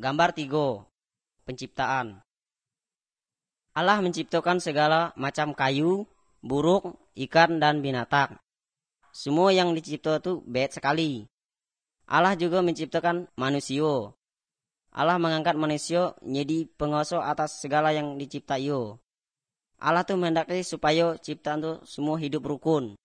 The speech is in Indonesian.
Gambar 3. Penciptaan. Allah menciptakan segala macam kayu, burung, ikan, dan binatang. Semua yang dicipta itu baik sekali. Allah juga menciptakan manusia. Allah mengangkat manusia menjadi penguasa atas segala yang dicipta. Allah tuh menghendaki supaya ciptaan itu semua hidup rukun.